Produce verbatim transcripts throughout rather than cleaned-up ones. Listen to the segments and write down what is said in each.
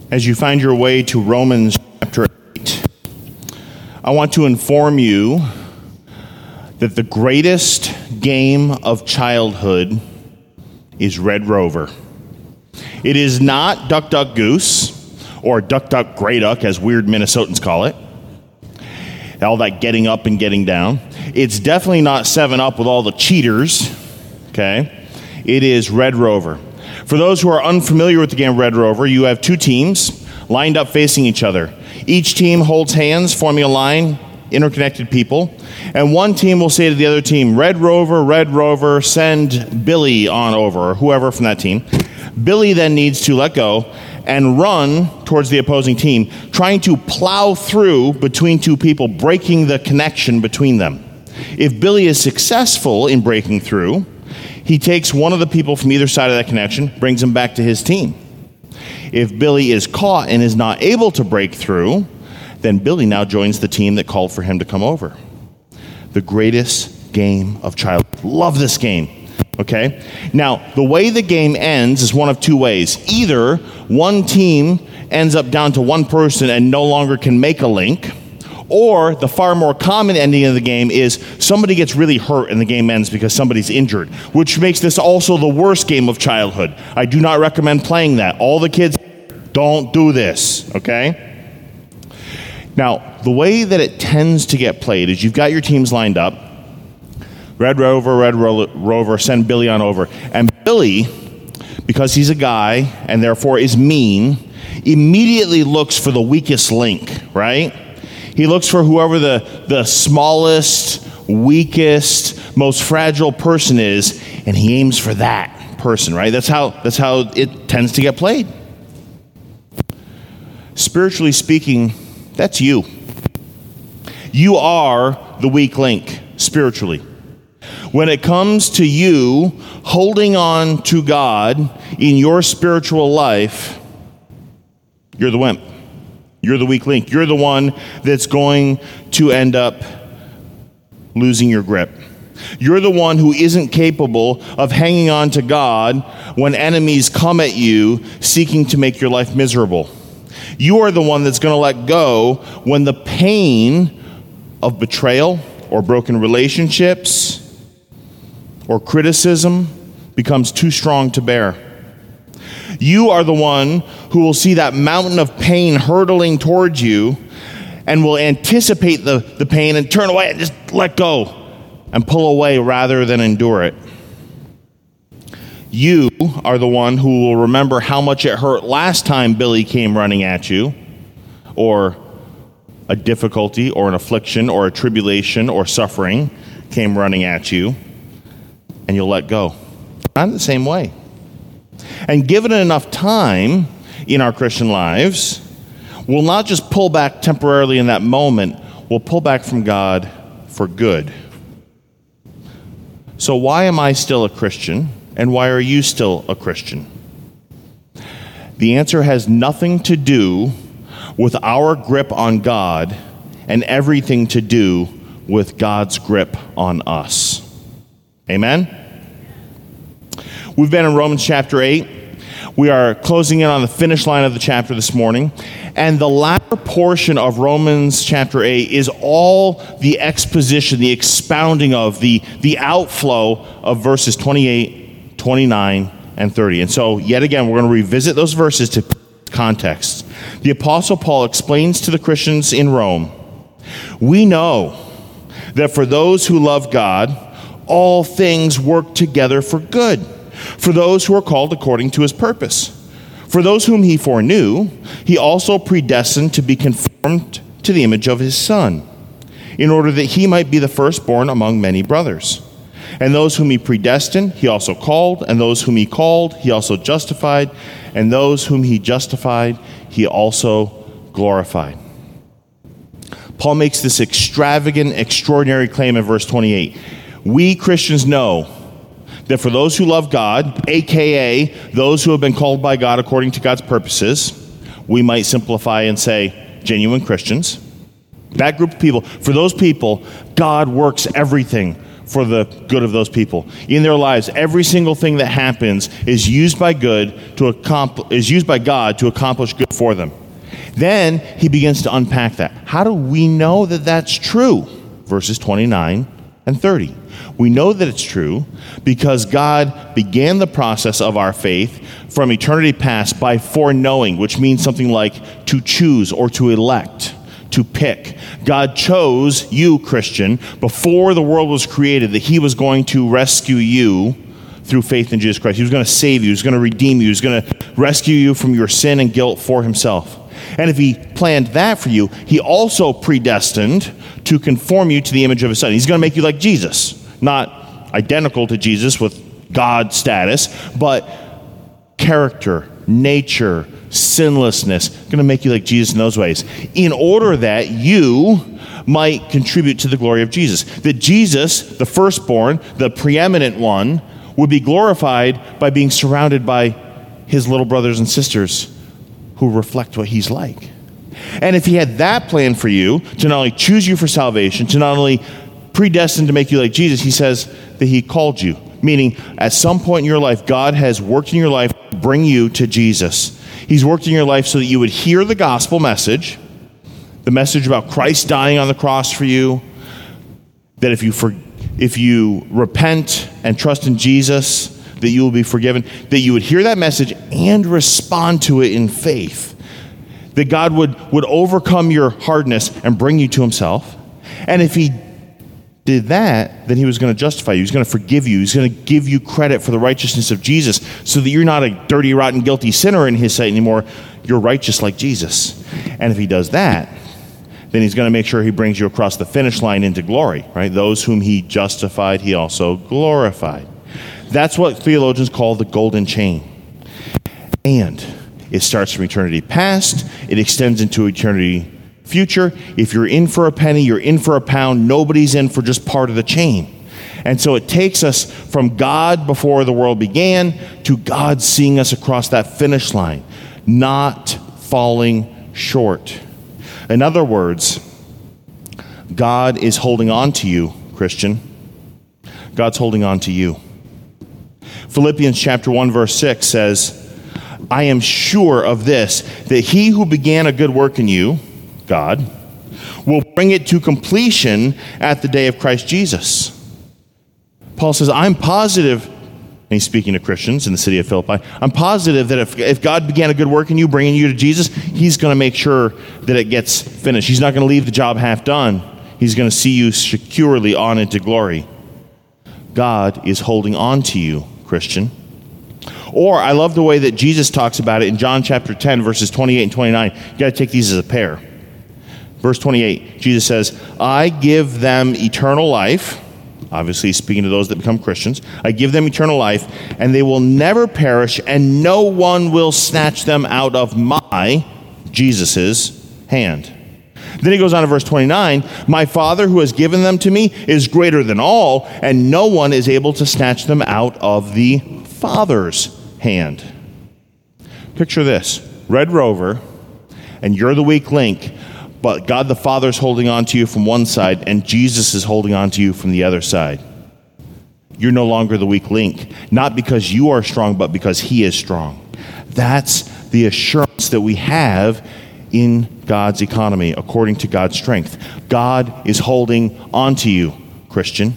As you find your way to Romans chapter eight, I want to inform you that the greatest game of childhood is Red Rover. It is not Duck, Duck, Goose, or Duck, Duck, Grey Duck, as weird Minnesotans call it. All that getting up and getting down. It's definitely not seven up with all the cheaters, okay? It is Red Rover. For those who are unfamiliar with the game Red Rover, you have two teams lined up facing each other. Each team holds hands, forming a line, interconnected people, and one team will say to the other team, Red Rover, Red Rover, send Billy on over, or whoever from that team. Billy then needs to let go and run towards the opposing team, trying to plow through between two people, breaking the connection between them. If Billy is successful in breaking through, he takes one of the people from either side of that connection, brings him back to his team. If Billy is caught and is not able to break through, then Billy now joins the team that called for him to come over. The greatest game of childhood. Love this game, okay? Now, the way the game ends is one of two ways. Either one team ends up down to one person and no longer can make a link, or the far more common ending of the game is somebody gets really hurt and the game ends because somebody's injured, which makes this also the worst game of childhood. I do not recommend playing that. All the kids, don't do this, okay? Now, the way that it tends to get played is you've got your teams lined up. Red Rover, Red Ro- Rover, send Billy on over. And Billy, because he's a guy and therefore is mean, immediately looks for the weakest link, right? He looks for whoever the, the smallest, weakest, most fragile person is, and he aims for that person, right? That's how, that's how it tends to get played. Spiritually speaking, that's you. You are the weak link, spiritually. When it comes to you holding on to God in your spiritual life, you're the wimp. You're the weak link. You're the one that's going to end up losing your grip. You're the one who isn't capable of hanging on to God when enemies come at you seeking to make your life miserable. You are the one that's going to let go when the pain of betrayal or broken relationships or criticism becomes too strong to bear. You are the one who will see that mountain of pain hurtling towards you and will anticipate the, the pain and turn away and just let go and pull away rather than endure it. You are the one who will remember how much it hurt last time Billy came running at you, or a difficulty or an affliction or a tribulation or suffering came running at you, and you'll let go. I'm the same way. And given enough time in our Christian lives, we'll not just pull back temporarily in that moment, we'll pull back from God for good. So why am I still a Christian, and why are you still a Christian? The answer has nothing to do with our grip on God and everything to do with God's grip on us. Amen? We've been in Romans chapter eight. We are closing in on the finish line of the chapter this morning. And the latter portion of Romans chapter eight is all the exposition, the expounding of, the, the outflow of verses twenty-eight, twenty-nine, and thirty. And so, yet again, we're going to revisit those verses to context. The Apostle Paul explains to the Christians in Rome, we know that for those who love God, all things work together for good, for those who are called according to his purpose. For those whom he foreknew, he also predestined to be conformed to the image of his Son, in order that he might be the firstborn among many brothers. And those whom he predestined, he also called, and those whom he called, he also justified, and those whom he justified, he also glorified. Paul makes this extravagant, extraordinary claim in verse twenty-eight. We Christians know that for those who love God, aka those who have been called by God according to God's purposes, we might simplify and say genuine Christians, that group of people, for those people, God works everything for the good of those people. In their lives, every single thing that happens is used by good to accomplish, is used by God to accomplish good for them. Then he begins to unpack that. How do we know that that's true? Verses twenty-nine and thirty. We know that it's true because God began the process of our faith from eternity past by foreknowing, which means something like to choose or to elect, to pick. God chose you, Christian, before the world was created, that he was going to rescue you through faith in Jesus Christ. He was going to save you. He was going to redeem you. He was going to rescue you from your sin and guilt for himself. And if he planned that for you, he also predestined to conform you to the image of his son. He's going to make you like Jesus. Not identical to Jesus with God status, but character, nature, sinlessness, going to make you like Jesus in those ways, in order that you might contribute to the glory of Jesus. That Jesus, the firstborn, the preeminent one, would be glorified by being surrounded by his little brothers and sisters who reflect what he's like. And if he had that plan for you, to not only choose you for salvation, to not only predestined to make you like Jesus, he says that he called you. Meaning, at some point in your life, God has worked in your life to bring you to Jesus. He's worked in your life so that you would hear the gospel message, the message about Christ dying on the cross for you, that if you for, if you repent and trust in Jesus, that you will be forgiven, that you would hear that message and respond to it in faith, that God would, would overcome your hardness and bring you to himself. And if he did that, then he was going to justify you. He was going to forgive you. He's going to give you credit for the righteousness of Jesus so that you're not a dirty, rotten, guilty sinner in his sight anymore. You're righteous like Jesus. And if he does that, then he's going to make sure he brings you across the finish line into glory, right? Those whom he justified, he also glorified. That's what theologians call the golden chain. And it starts from eternity past. It extends into eternity future. If you're in for a penny, you're in for a pound. Nobody's in for just part of the chain. And so it takes us from God before the world began to God seeing us across that finish line, not falling short. In other words, God is holding on to you, Christian. God's holding on to you. Philippians chapter one, verse six says, I am sure of this, that he who began a good work in you, God, will bring it to completion at the day of Christ Jesus. Paul says, I'm positive, and he's speaking to Christians in the city of Philippi, I'm positive that if, if God began a good work in you, bringing you to Jesus, he's going to make sure that it gets finished. He's not going to leave the job half done. He's going to see you securely on into glory. God is holding on to you, Christian. Or I love the way that Jesus talks about it in John chapter ten, verses twenty-eight and twenty-nine. You got to take these as a pair. Verse twenty-eight, Jesus says, I give them eternal life. Obviously speaking to those that become Christians. I give them eternal life, and they will never perish, and no one will snatch them out of my, Jesus's, hand. Then he goes on to verse twenty-nine, my Father who has given them to me is greater than all, and no one is able to snatch them out of the Father's hand. Picture this, Red Rover, and you're the weak link, but God the Father's holding on to you from one side, and Jesus is holding on to you from the other side. You're no longer the weak link, not because you are strong, but because he is strong. That's the assurance that we have in God's economy, according to God's strength. God is holding on to you, Christian.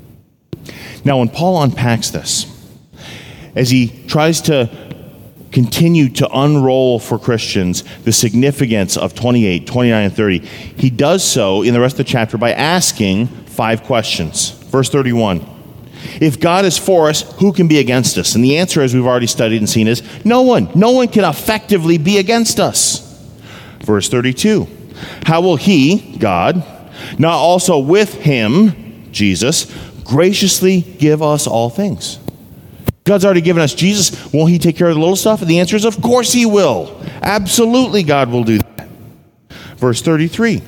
Now, when Paul unpacks this, as he tries to continue to unroll for Christians the significance of twenty-eight, twenty-nine, and thirty, he does so in the rest of the chapter by asking five questions. Verse thirty-one, if God is for us, who can be against us? And the answer, as we've already studied and seen, is no one. No one can effectively be against us. Verse thirty-two, how will he, God, not also with him, Jesus, graciously give us all things? God's already given us Jesus. Won't he take care of the little stuff? And the answer is, of course he will. Absolutely, God will do that. Verse thirty-three,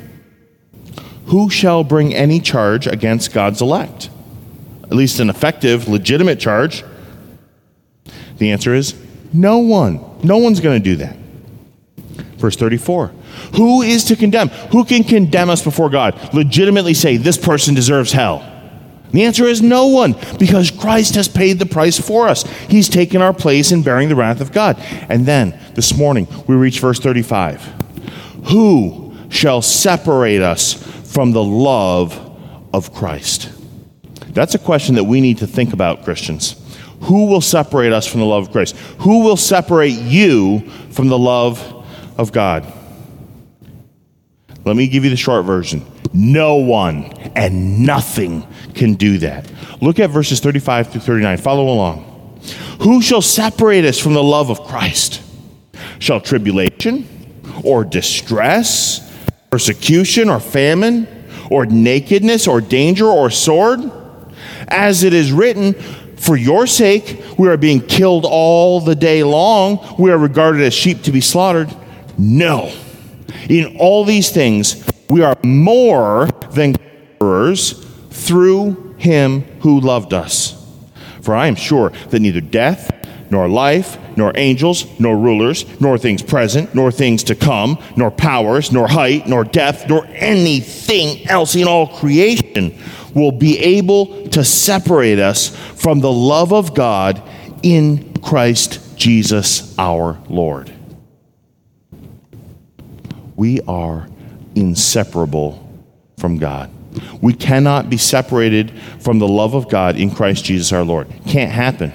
who shall bring any charge against God's elect? At least an effective, legitimate charge. The answer is no one. No one's going to do that. Verse thirty-four, who is to condemn? Who can condemn us before God? Legitimately say, this person deserves hell. The answer is no one, because Christ has paid the price for us. He's taken our place in bearing the wrath of God. And then, this morning, we reach verse thirty-five. Who shall separate us from the love of Christ? That's a question that we need to think about, Christians. Who will separate us from the love of Christ? Who will separate you from the love of God? Let me give you the short version. No one and nothing can do that. Look at verses thirty-five through thirty-nine. Follow along. Who shall separate us from the love of Christ? Shall tribulation or distress, persecution or famine, or nakedness or danger or sword? As it is written, for your sake we are being killed all the day long. We are regarded as sheep to be slaughtered. No. In all these things, we are more than conquerors through him who loved us. For I am sure that neither death, nor life, nor angels, nor rulers, nor things present, nor things to come, nor powers, nor height, nor depth, nor anything else in all creation will be able to separate us from the love of God in Christ Jesus our Lord. We are inseparable from God. We cannot be separated from the love of God in Christ Jesus our Lord. Can't happen.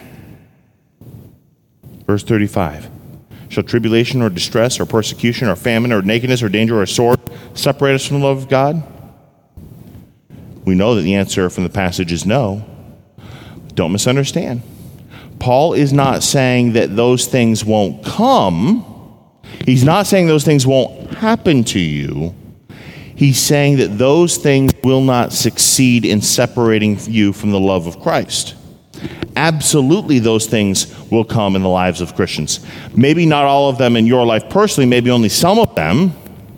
Verse thirty-five. Shall tribulation or distress or persecution or famine or nakedness or danger or sword separate us from the love of God? We know that the answer from the passage is no. Don't misunderstand. Paul is not saying that those things won't come. He's not saying those things won't happen to you. He's saying that those things will not succeed in separating you from the love of Christ. Absolutely, those things will come in the lives of Christians. Maybe not all of them in your life personally, maybe only some of them,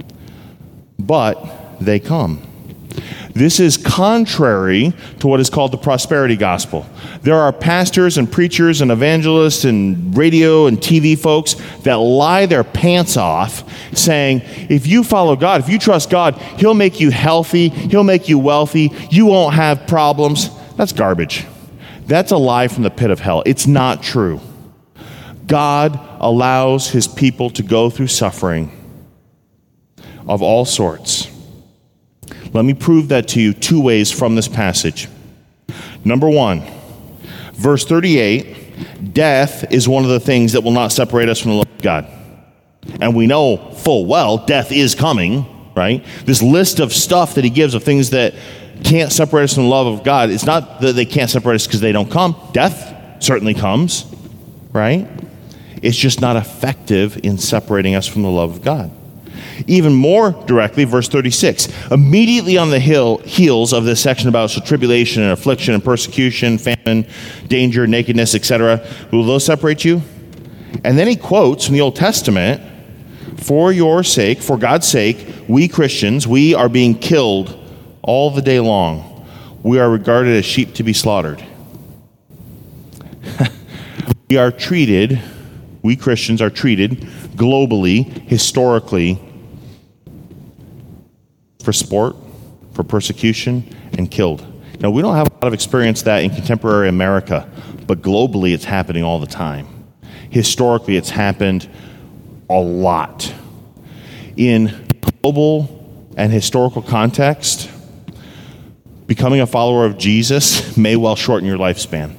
but they come. This is contrary to what is called the prosperity gospel. There are pastors and preachers and evangelists and radio and T V folks that lie their pants off saying, if you follow God, if you trust God, he'll make you healthy, he'll make you wealthy, you won't have problems. That's garbage. That's a lie from the pit of hell. It's not true. God allows his people to go through suffering of all sorts. Let me prove that to you two ways from this passage. Number one, verse thirty-eight, death is one of the things that will not separate us from the love of God. And we know full well death is coming, right? This list of stuff that he gives of things that can't separate us from the love of God, it's not that they can't separate us because they don't come. Death certainly comes, right? It's just not effective in separating us from the love of God. Even more directly, verse thirty-six, immediately on the hill, heels of this section about so tribulation and affliction and persecution, famine, danger, nakedness, et cetera, will those separate you? And then he quotes from the Old Testament, for your sake, for God's sake, we Christians, we are being killed all the day long. We are regarded as sheep to be slaughtered. We are treated, we Christians are treated globally, historically, for sport, for persecution, and killed. Now, we don't have a lot of experience that in contemporary America, but globally it's happening all the time. Historically, it's happened a lot. In global and historical context, becoming a follower of Jesus may well shorten your lifespan.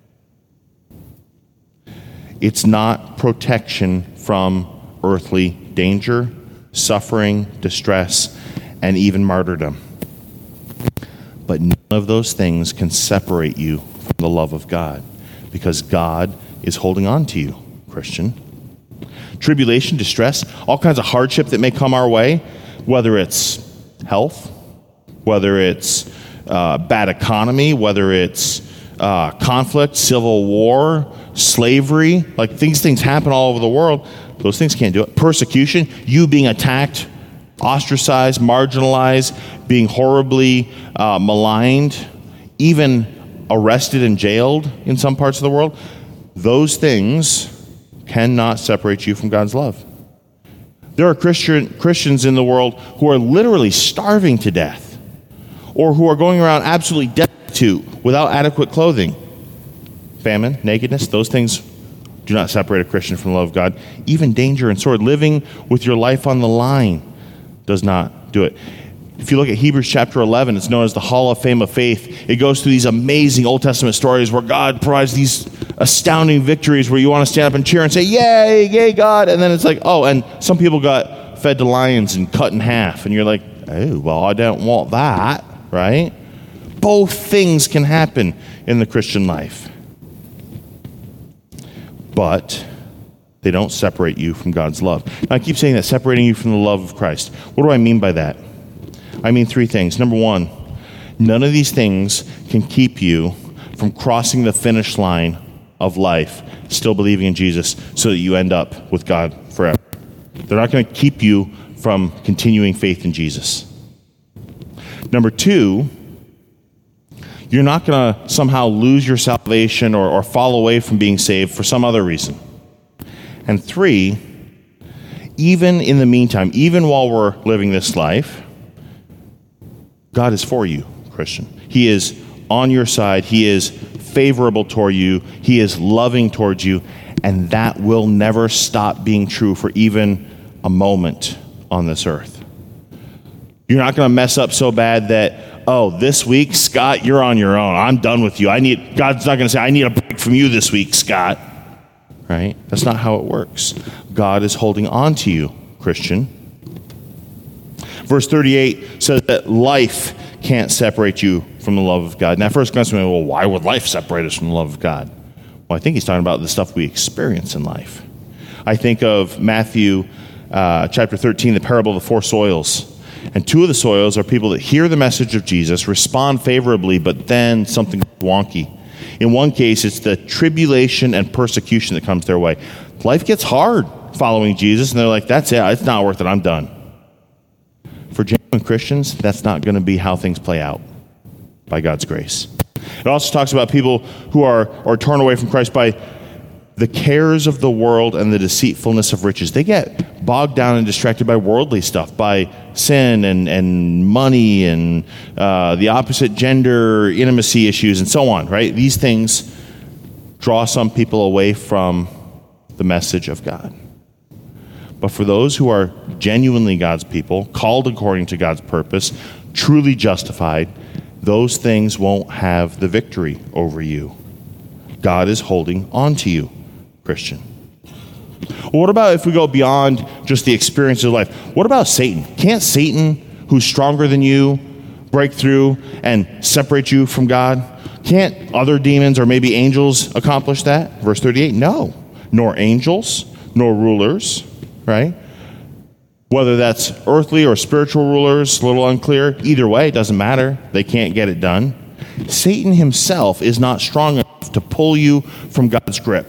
It's not protection from earthly danger, suffering, distress, and even martyrdom. But none of those things can separate you from the love of God, because God is holding on to you, Christian. Tribulation, distress, all kinds of hardship that may come our way, whether it's health, whether it's uh, bad economy, whether it's uh, conflict, civil war, slavery, like things things happen all over the world. Those things can't do it. Persecution, you being attacked, ostracized, marginalized, being horribly uh, maligned, even arrested and jailed in some parts of the world. Those things cannot separate you from God's love. There are Christian Christians in the world who are literally starving to death, or who are going around absolutely destitute destitute, without adequate clothing. Famine, nakedness, those things do not separate a Christian from the love of God. Even danger and sword, living with your life on the line, does not do it. If you look at Hebrews chapter eleven, it's known as the Hall of Fame of Faith. It goes through these amazing Old Testament stories where God provides these astounding victories where you want to stand up and cheer and say, yay, yay, God. And then it's like, oh, and some people got fed to lions and cut in half. And you're like, oh, well, I don't want that, right? Both things can happen in the Christian life. But they don't separate you from God's love. Now, I keep saying that, separating you from the love of Christ. What do I mean by that? I mean three things. Number one, none of these things can keep you from crossing the finish line of life, still believing in Jesus, so that you end up with God forever. They're not going to keep you from continuing faith in Jesus. Number two, you're not going to somehow lose your salvation or, or fall away from being saved for some other reason. And three, even in the meantime, even while we're living this life, God is for you, Christian. He is on your side. He is favorable toward you. He is loving towards you. And that will never stop being true for even a moment on this earth. You're not going to mess up so bad that, oh, this week, Scott, you're on your own. I'm done with you. I need, God's not going to say, I need a break from you this week, Scott. Right? That's not how it works. God is holding on to you, Christian. Verse thirty-eight says that life can't separate you from the love of God. Now, first comes to me, well, why would life separate us from the love of God? Well, I think he's talking about the stuff we experience in life. I think of Matthew uh, chapter thirteen, the parable of the four soils. And two of the soils are people that hear the message of Jesus, respond favorably, but then something wonky. In one case, it's the tribulation and persecution that comes their way. Life gets hard following Jesus, and they're like, that's it. It's not worth it. I'm done. For genuine Christians, that's not going to be how things play out by God's grace. It also talks about people who are, are torn away from Christ by the cares of the world and the deceitfulness of riches. They get bogged down and distracted by worldly stuff, by sin and, and money and uh, the opposite gender intimacy issues and so on, right? These things draw some people away from the message of God. But for those who are genuinely God's people, called according to God's purpose, truly justified, those things won't have the victory over you. God is holding on to you, Christian. Well, what about if we go beyond just the experience of life? What about Satan? Can't Satan, who's stronger than you, break through and separate you from God? Can't other demons or maybe angels accomplish that? Verse thirty-eight, no. Nor angels, nor rulers, right? Whether that's earthly or spiritual rulers, a little unclear. Either way, it doesn't matter. They can't get it done. Satan himself is not strong enough to pull you from God's grip.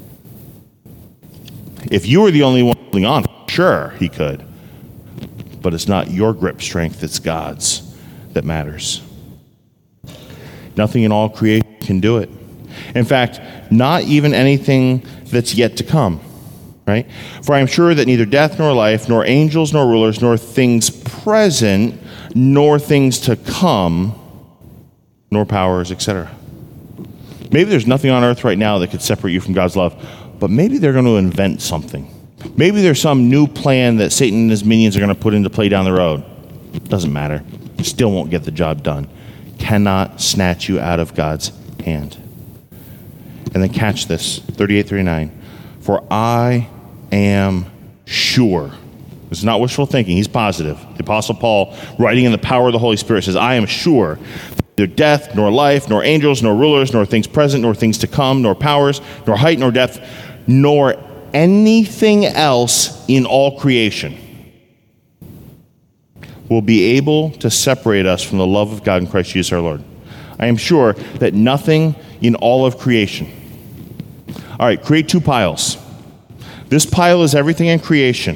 If you were the only one holding on, sure, he could. But it's not your grip strength, it's God's that matters. Nothing in all creation can do it. In fact, not even anything that's yet to come. Right? For I am sure that neither death nor life, nor angels nor rulers, nor things present, nor things to come, nor powers, et cetera. Maybe there's nothing on earth right now that could separate you from God's love, but maybe they're going to invent something. Maybe there's some new plan that Satan and his minions are going to put into play down the road. Doesn't matter. You still won't get the job done. Cannot snatch you out of God's hand. And then catch this, thirty-eight thirty-nine. For I am sure. This is not wishful thinking. He's positive. The Apostle Paul, writing in the power of the Holy Spirit, says, I am sure that neither death, nor life, nor angels, nor rulers, nor things present, nor things to come, nor powers, nor height, nor depth, nor anything else in all creation will be able to separate us from the love of God in Christ Jesus our Lord. I am sure that nothing in all of creation. All right, create two piles. This pile is everything in creation.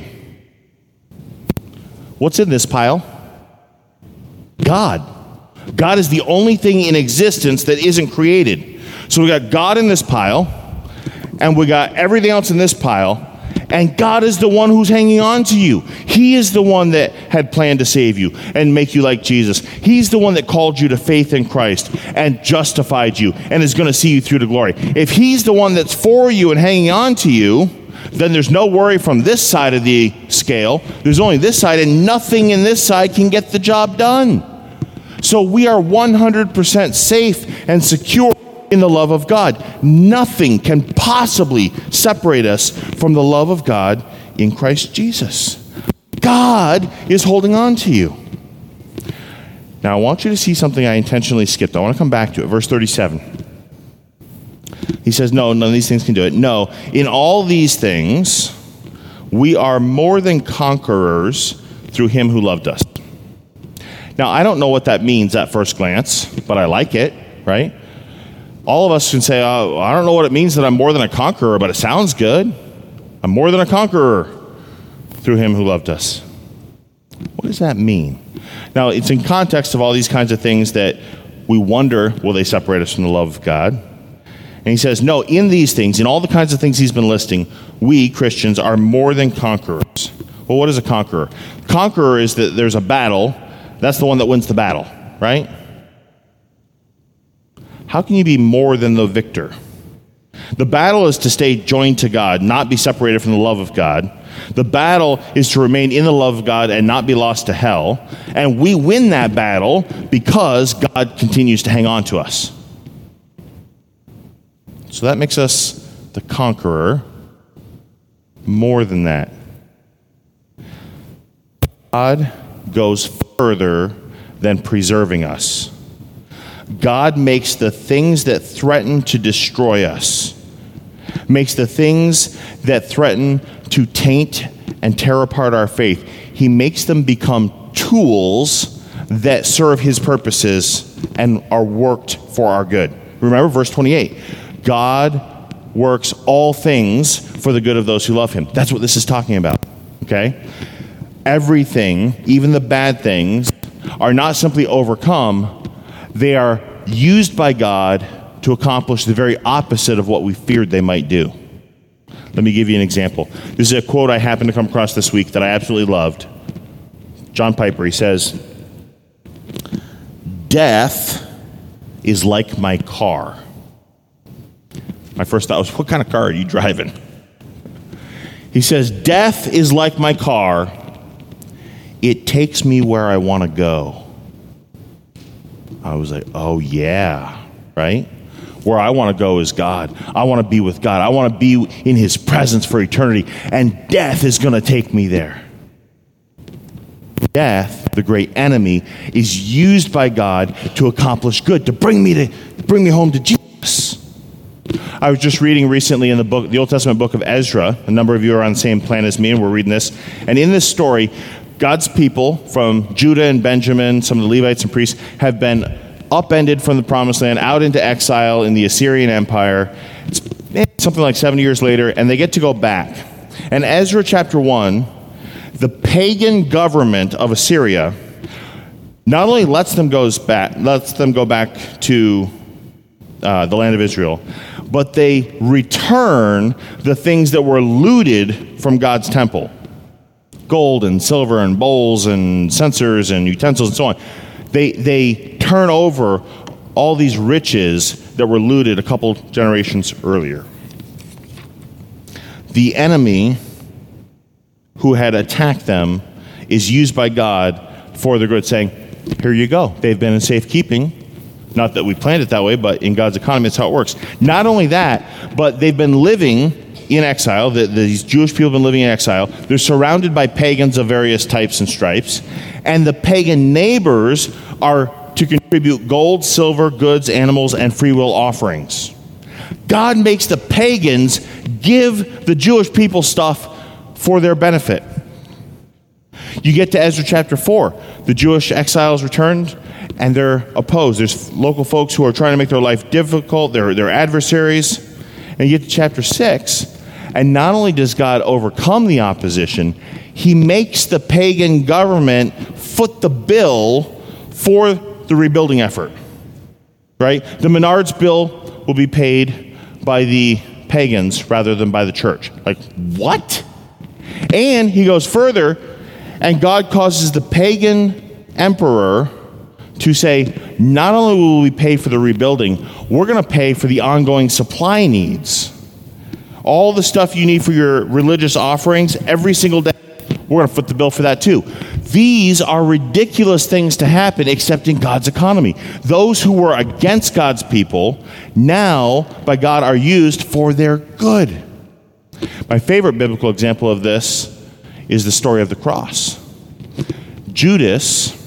What's in this pile? God. God is the only thing in existence that isn't created. So we got God in this pile, and we got everything else in this pile, And God is the one who's hanging on to you. He is the one that had planned to save you and make you like Jesus. He's the one that called you to faith in Christ and justified you and is going to see you through to glory. If he's the one that's for you and hanging on to you, then there's no worry from this side of the scale. There's only this side, and nothing in this side can get the job done. So we are one hundred percent safe and secure in the love of God. Nothing can possibly separate us from the love of God in Christ Jesus. God is holding on to you. Now, I want you to see something I intentionally skipped. I want to come back to it. Verse thirty-seven. He says, no, none of these things can do it. No, in all these things, we are more than conquerors through him who loved us. Now, I don't know what that means at first glance, but I like it, right? All of us can say, oh, I don't know what it means that I'm more than a conqueror, but it sounds good. I'm more than a conqueror through him who loved us. What does that mean? Now, it's in context of all these kinds of things that we wonder, will they separate us from the love of God? And he says, no, in these things, in all the kinds of things he's been listing, we, Christians, are more than conquerors. Well, what is a conqueror? Conqueror is that there's a battle. That's the one that wins the battle, right? How can you be more than the victor? The battle is to stay joined to God, not be separated from the love of God. The battle is to remain in the love of God and not be lost to hell. And we win that battle because God continues to hang on to us. So that makes us the conqueror. More than that, God goes further than preserving us. God makes the things that threaten to destroy us, makes the things that threaten to taint and tear apart our faith, he makes them become tools that serve his purposes and are worked for our good. Remember verse twenty-eight. God works all things for the good of those who love him. That's what this is talking about, okay? Everything, even the bad things, are not simply overcome. They are used by God to accomplish the very opposite of what we feared they might do. Let me give you an example. This is a quote I happened to come across this week that I absolutely loved. John Piper, he says, "Death is like my car." My first thought was, what kind of car are you driving? He says, "Death is like my car. It takes me where I want to go." I was like, oh yeah, right? Where I want to go is God. I want to be with God. I want to be in his presence for eternity. And death is going to take me there. Death, the great enemy, is used by God to accomplish good, to bring me to bring me home to Jesus. I was just reading recently in the book, the Old Testament book of Ezra. A number of you are on the same plan as me, and we're reading this. And in this story, God's people from Judah and Benjamin, some of the Levites and priests, have been upended from the promised land out into exile in the Assyrian Empire. It's something like seventy years later, and they get to go back. And Ezra chapter one, the pagan government of Assyria not only lets them goes back, lets them go back to uh, the land of Israel, but they return the things that were looted from God's temple. Gold and silver and bowls and censers and utensils and so on. They they turn over all these riches that were looted a couple generations earlier. The enemy who had attacked them is used by God for their good, saying, here you go. They've been in safekeeping. Not that we planned it that way, but in God's economy, that's how it works. Not only that, but they've been living in exile. The, these Jewish people have been living in exile. They're surrounded by pagans of various types and stripes. And the pagan neighbors are to contribute gold, silver, goods, animals, and free will offerings. God makes the pagans give the Jewish people stuff for their benefit. You get to Ezra chapter four. The Jewish exiles returned, and they're opposed. There's local folks who are trying to make their life difficult. They're, they're adversaries. And you get to chapter six, and not only does God overcome the opposition, he makes the pagan government foot the bill for the rebuilding effort. Right? The Menards bill will be paid by the pagans rather than by the church. Like, what? And he goes further, and God causes the pagan emperor to say, not only will we pay for the rebuilding, we're going to pay for the ongoing supply needs. All the stuff you need for your religious offerings every single day, we're going to foot the bill for that too. These are ridiculous things to happen except in God's economy. Those who were against God's people now, by God, are used for their good. My favorite biblical example of this is the story of the cross. Judas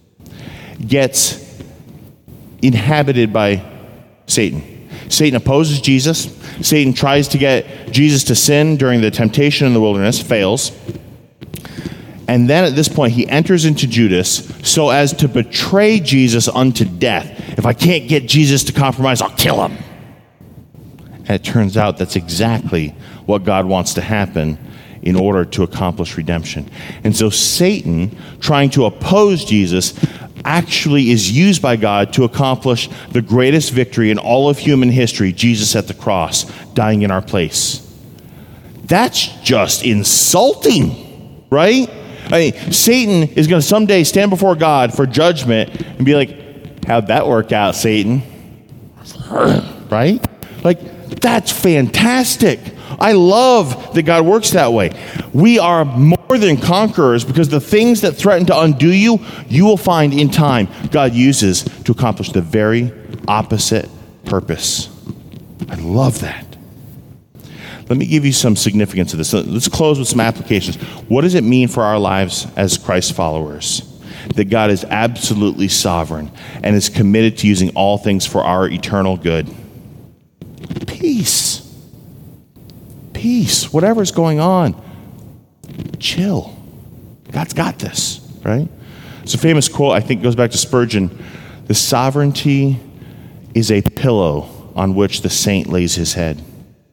gets inhabited by Satan. Satan opposes Jesus. Satan tries to get Jesus to sin during the temptation in the wilderness, fails. And then at this point, he enters into Judas so as to betray Jesus unto death. If I can't get Jesus to compromise, I'll kill him. And it turns out that's exactly what God wants to happen in order to accomplish redemption. And so Satan, trying to oppose Jesus, actually is used by God to accomplish the greatest victory in all of human history, Jesus at the cross, dying in our place. That's just insulting, right? I mean, Satan is going to someday stand before God for judgment and be like, how'd that work out, Satan? Right? Like, that's fantastic. I love that God works that way. We are more than conquerors because the things that threaten to undo you, you will find in time God uses to accomplish the very opposite purpose. I love that. Let me give you some significance of this. Let's close with some applications. What does it mean for our lives as Christ followers? That God is absolutely sovereign and is committed to using all things for our eternal good. Peace. Peace. Whatever's going on, chill. God's got this, right? It's a famous quote, I think goes back to Spurgeon. The sovereignty is a pillow on which the saint lays his head.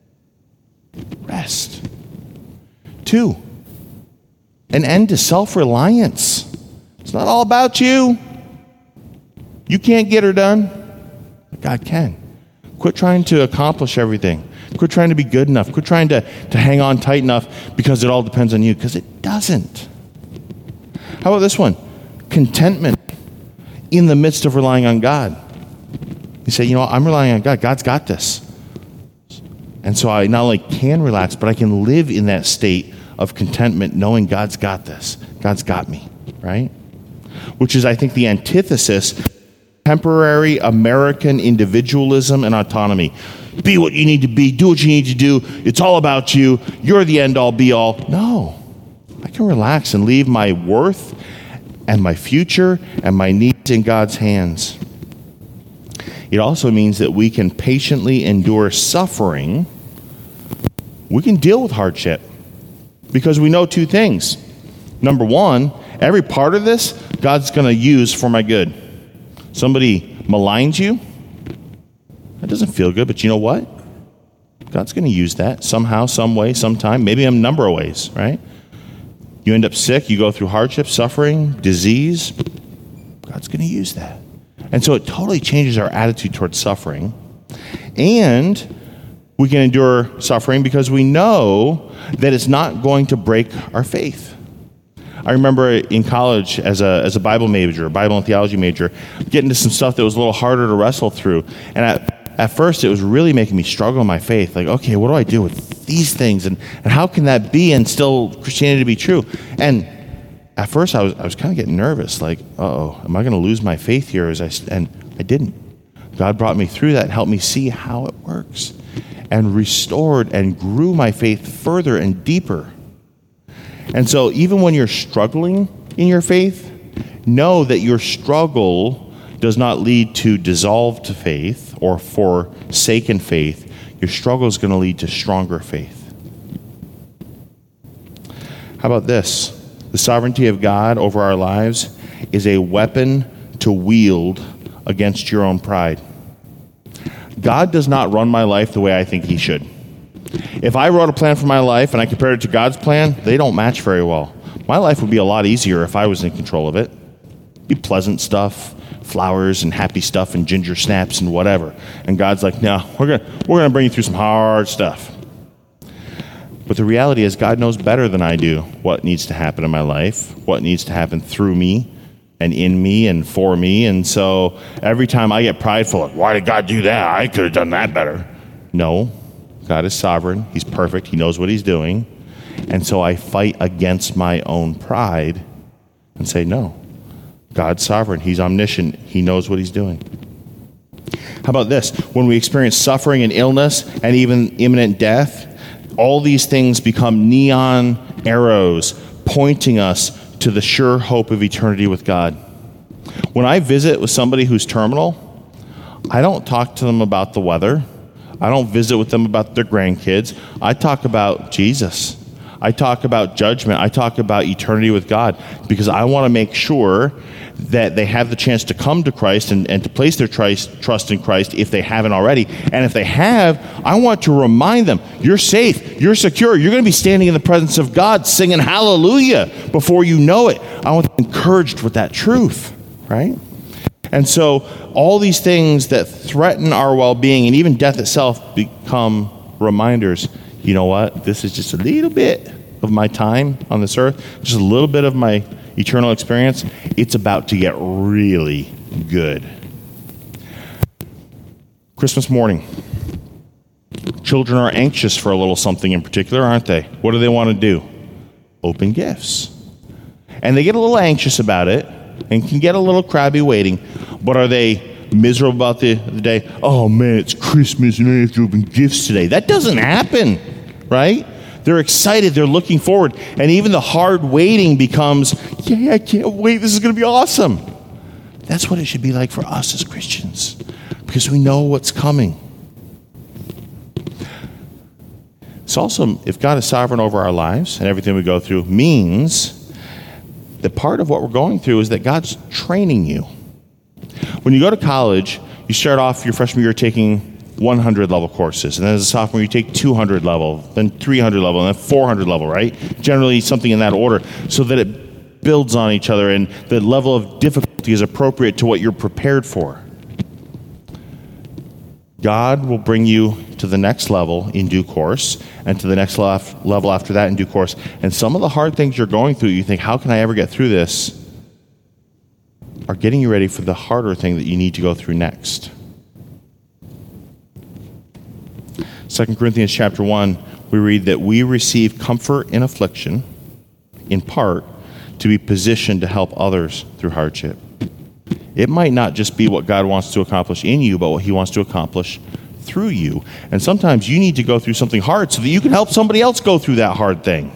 Rest. Two, an end to self-reliance. It's not all about you. You can't get her done. God can. Quit trying to accomplish everything. Quit trying to be good enough. Quit trying to, to hang on tight enough because it all depends on you, because it doesn't. How about this one? Contentment in the midst of relying on God. You say, you know, I'm relying on God. God's got this. And so I not only can relax, but I can live in that state of contentment knowing God's got this. God's got me, right? Which is, I think, the antithesis of temporary American individualism and autonomy. Be what you need to be. Do what you need to do. It's all about you. You're the end-all, be-all. No. I can relax and leave my worth and my future and my needs in God's hands. It also means that we can patiently endure suffering. We can deal with hardship because we know two things. Number one, every part of this, God's going to use for my good. Somebody maligns you. That doesn't feel good, but you know what? God's going to use that somehow, some way, sometime, maybe a number of ways, right? You end up sick, you go through hardship, suffering, disease. God's going to use that. And so it totally changes our attitude towards suffering. And we can endure suffering because we know that it's not going to break our faith. I remember in college as a as a Bible major, a Bible and theology major, getting to some stuff that was a little harder to wrestle through. And at, at first it was really making me struggle in my faith. Like, okay, what do I do with these things? And, and how can that be and still Christianity be true? And at first I was I was kind of getting nervous. Like, uh-oh, am I going to lose my faith here? As I, and I didn't. God brought me through that and helped me see how it works and restored and grew my faith further and deeper. And so even when you're struggling in your faith, know that your struggle does not lead to dissolved faith or forsaken faith. Your struggle is going to lead to stronger faith. How about this? The sovereignty of God over our lives is a weapon to wield against your own pride. God does not run my life the way I think he should. If I wrote a plan for my life and I compared it to God's plan, they don't match very well. My life would be a lot easier if I was in control of it. It'd be pleasant stuff, flowers and happy stuff and ginger snaps and whatever. And God's like, no, we're gonna we're gonna bring you through some hard stuff. But the reality is God knows better than I do what needs to happen in my life, what needs to happen through me and in me and for me. And so every time I get prideful, like, why did God do that? I could have done that better. No, God is sovereign. He's perfect. He knows what he's doing. And so I fight against my own pride and say, no, God's sovereign. He's omniscient. He knows what he's doing. How about this? When we experience suffering and illness and even imminent death, all these things become neon arrows pointing us to the sure hope of eternity with God. When I visit with somebody who's terminal, I don't talk to them about the weather. I don't visit with them about their grandkids. I talk about Jesus. I talk about judgment. I talk about eternity with God because I want to make sure that they have the chance to come to Christ and, and to place their trust, trust in Christ if they haven't already. And if they have, I want to remind them, you're safe, you're secure, you're going to be standing in the presence of God singing hallelujah before you know it. I want them encouraged with that truth, right? And so all these things that threaten our well-being and even death itself become reminders. You know what? This is just a little bit of my time on this earth, just a little bit of my eternal experience. It's about to get really good. Christmas morning. Children are anxious for a little something in particular, aren't they? What do they want to do? Open gifts. And they get a little anxious about it and can get a little crabby waiting. But are they miserable about the, the day? Oh man, it's Christmas and I have to open gifts today. That doesn't happen, right? They're excited. They're looking forward. And even the hard waiting becomes, yeah, I can't wait. This is going to be awesome. That's what it should be like for us as Christians because we know what's coming. It's also, if God is sovereign over our lives and everything we go through, means that part of what we're going through is that God's training you. When you go to college, you start off your freshman year taking one hundred level courses. And then as a sophomore, you take two hundred level, then three hundred level, and then four hundred level, right? Generally something in that order so that it builds on each other and the level of difficulty is appropriate to what you're prepared for. God will bring you to the next level in due course and to the next level after that in due course. And some of the hard things you're going through, you think, how can I ever get through this? Are getting you ready for the harder thing that you need to go through next. Second Corinthians chapter one, we read that we receive comfort in affliction, in part, to be positioned to help others through hardship. It might not just be what God wants to accomplish in you, but what he wants to accomplish through you. And sometimes you need to go through something hard so that you can help somebody else go through that hard thing.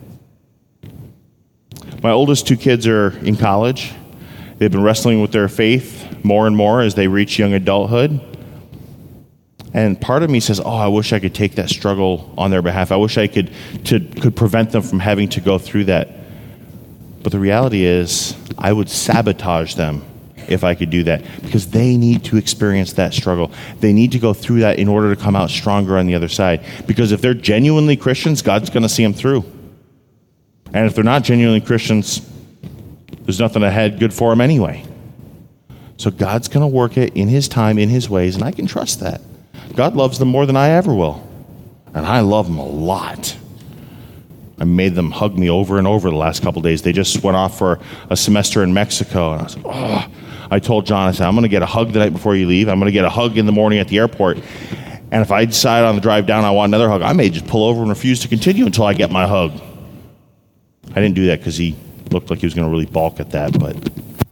My oldest two kids are in college. They've been wrestling with their faith more and more as they reach young adulthood. And part of me says, oh, I wish I could take that struggle on their behalf. I wish I could to, could prevent them from having to go through that. But the reality is, I would sabotage them if I could do that because they need to experience that struggle. They need to go through that in order to come out stronger on the other side. Because if they're genuinely Christians, God's going to see them through. And if they're not genuinely Christians, there's nothing ahead good for them anyway. So God's going to work it in his time, in his ways, and I can trust that. God loves them more than I ever will. And I love them a lot. I made them hug me over and over the last couple of days. They just went off for a semester in Mexico. And I was like, oh. I told John, I said, I'm going to get a hug the night before you leave. I'm going to get a hug in the morning at the airport. And if I decide on the drive down I want another hug, I may just pull over and refuse to continue until I get my hug. I didn't do that because he looked like he was going to really balk at that, but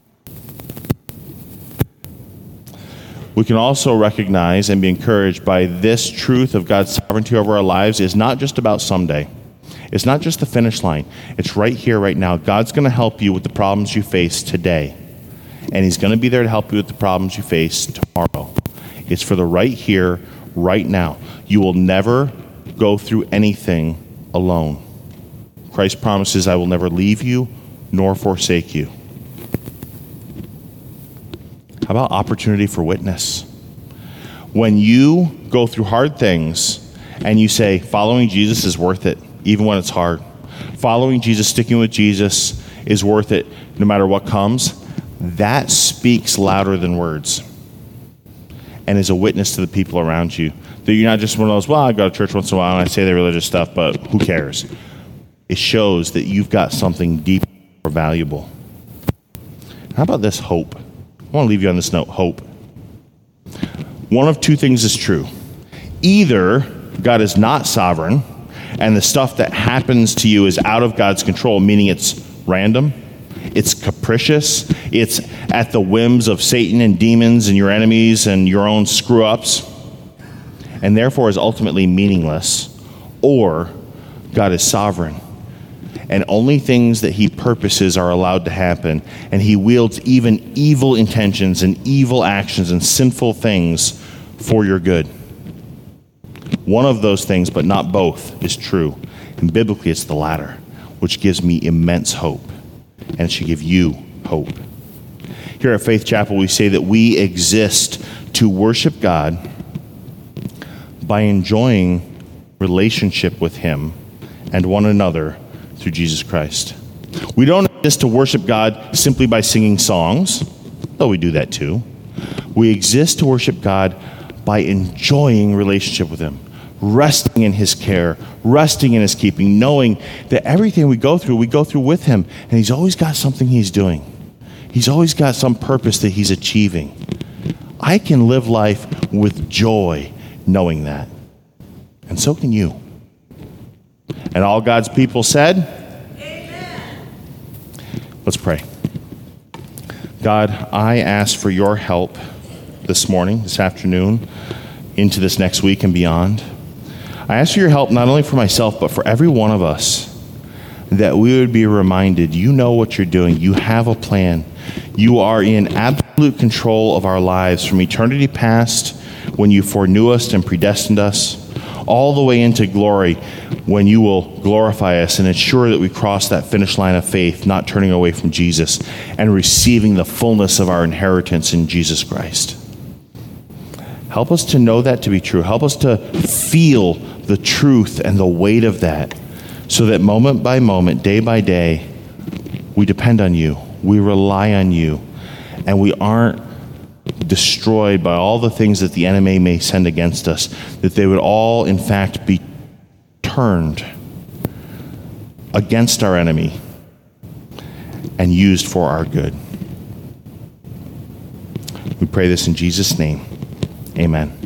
we can also recognize and be encouraged by this truth of God's sovereignty over our lives is not just about someday. It's not just the finish line. It's right here, right now. God's going to help you with the problems you face today. And he's going to be there to help you with the problems you face tomorrow. It's for the right here, right now. You will never go through anything alone. Christ promises, I will never leave you nor forsake you. How about opportunity for witness? When you go through hard things and you say, following Jesus is worth it, even when it's hard. Following Jesus, sticking with Jesus is worth it no matter what comes. That speaks louder than words and is a witness to the people around you That you're not just one of those, well, I go to church once in a while and I say the religious stuff, but who cares? It shows that you've got something deep or valuable. How about this hope? I want to leave you on this note, hope. One of two things is true. Either God is not sovereign, and the stuff that happens to you is out of God's control, meaning it's random, it's capricious, it's at the whims of Satan and demons and your enemies and your own screw-ups, and therefore is ultimately meaningless. Or God is sovereign, and only things that he purposes are allowed to happen, and he wields even evil intentions and evil actions and sinful things for your good. One of those things, but not both, is true. And biblically, it's the latter, which gives me immense hope, and it should give you hope. Here at Faith Chapel, we say that we exist to worship God by enjoying relationship with him and one another through Jesus Christ. We don't exist to worship God simply by singing songs, though we do that too. We exist to worship God by enjoying relationship with him, resting in his care, resting in his keeping, knowing that everything we go through, we go through with him, and he's always got something he's doing. He's always got some purpose that he's achieving. I can live life with joy knowing that. And so can you. And all God's people said, amen. Let's pray. God, I ask for your help this morning, this afternoon, into this next week and beyond. I ask for your help not only for myself, but for every one of us, that we would be reminded, you know what you're doing. You have a plan. You are in absolute control of our lives from eternity past, when you foreknew us and predestined us, all the way into glory, when you will glorify us and ensure that we cross that finish line of faith, not turning away from Jesus, and receiving the fullness of our inheritance in Jesus Christ. Help us to know that to be true. Help us to feel the truth and the weight of that, so that moment by moment, day by day, we depend on you, we rely on you, and we aren't destroyed by all the things that the enemy may send against us, that they would all, in fact, be turned against our enemy and used for our good. We pray this in Jesus' name. Amen.